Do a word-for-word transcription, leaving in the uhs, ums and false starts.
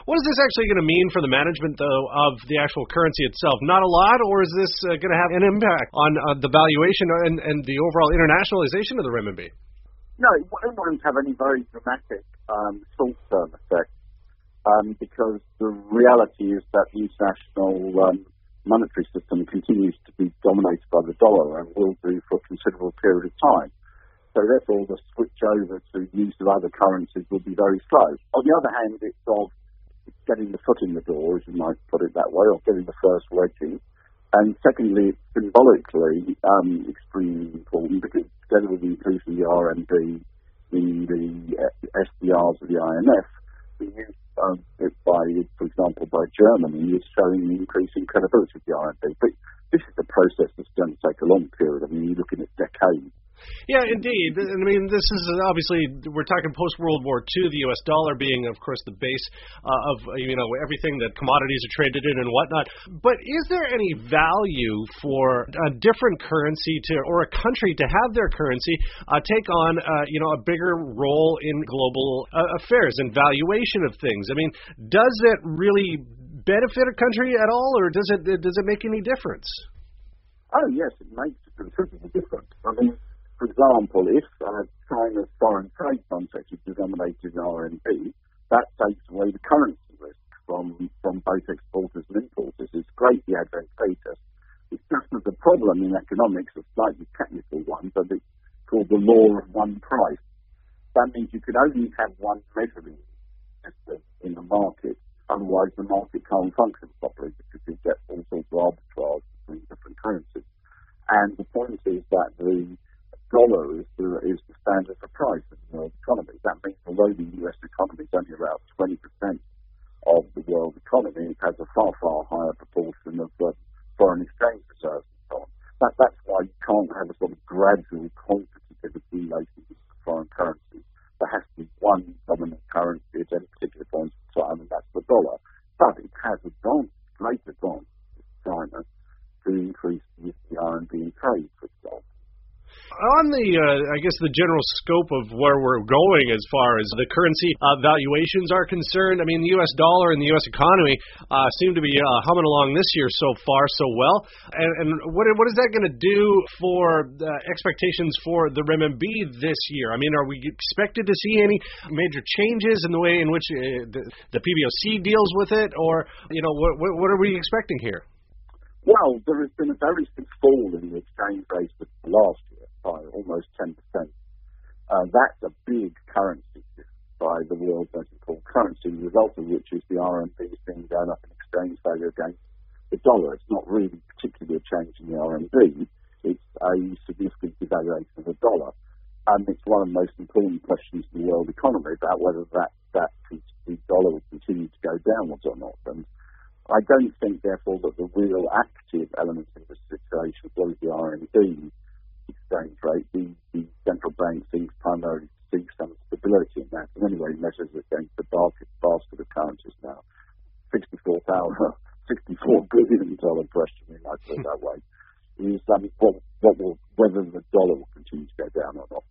What is this actually going to mean for the management, though, of the actual currency itself? Not a lot, or is this uh, going to have an impact on uh, the valuation and, and the overall internationalization of the renminbi? No, it won't have any very dramatic um, short-term effect um, because the reality is that the international um, monetary system continues to be dominated by the dollar and will do for a considerable period of time. So therefore, the switch over to use of other currencies will be very slow. On the other hand, it's of getting the foot in the door, as you might put it that way, or getting the first wedge in. And secondly, it's symbolically um, extremely important because together with the inclusion of the R M B in the S D Rs of the I M F, the use of it by, for example, by Germany is showing an increasing credibility of the R M B. But this is a process that's going to take a long period. I mean, you're looking at decades. Yeah, indeed. I mean, this is obviously, we're talking post-World War Two, the U S dollar being, of course, the base uh, of, you know, everything that commodities are traded in and whatnot. But is there any value for a different currency to, or a country to have their currency uh, take on, uh, you know, a bigger role in global uh, affairs and valuation of things? I mean, does it really benefit a country at all, or does it does it make any difference? Oh, yes, it makes a considerable difference. I mean, for example, if uh, China's foreign trade contract is denominated in R M B, that takes away the currency risk from, from both exporters and importers. It's greatly advantageous. It's just that the problem in economics, a slightly technical one, but it's called the law of one price. That means you can only have one measuring system in the market, otherwise the market can't function properly because you get all sorts of arbitrage between different currencies. And the point is that the dollar is the, is the standard for price in the world economy. That means although the U S economy is only about twenty percent of the world economy, it has a far, far higher proportion of uh, foreign exchange reserves and so on. That, that's why you can't have a sort of gradual quantitative accumulation of foreign currencies. There has to be one dominant currency at any particular point in time, and that's the dollar. But it has advanced, great advantage to China to increase the R M B in trade, for example. On the, uh, I guess, the general scope of where we're going as far as the currency uh, valuations are concerned, I mean, the U S dollar and the U S economy uh, seem to be uh, humming along this year so far so well. And, and what what is that going to do for uh, expectations for the renminbi this year? I mean, are we expected to see any major changes in the way in which uh, the, the P B O C deals with it? Or, you know, what, what, what are we expecting here? Well, there has been a very steep fall in the exchange rate last year by almost ten percent. Uh, that's a big currency shift by the world's most important currency, the result of which is the R M B being going up in exchange value against the dollar. It's not really particularly a change in the R M B. It's a significant devaluation of the dollar. And it's one of the most important questions in the world economy about whether that, that the dollar will continue to go downwards or not. And I don't think, therefore, that the real active element in this situation, as well as the R M B exchange rate, the, the central bank thinks primarily to seek some stability in that. And anyway, measures it against the basket, basket of currencies now. sixty-four billion dollars question, we might put it that way, is um, what, what will, whether the dollar will continue to go down or not.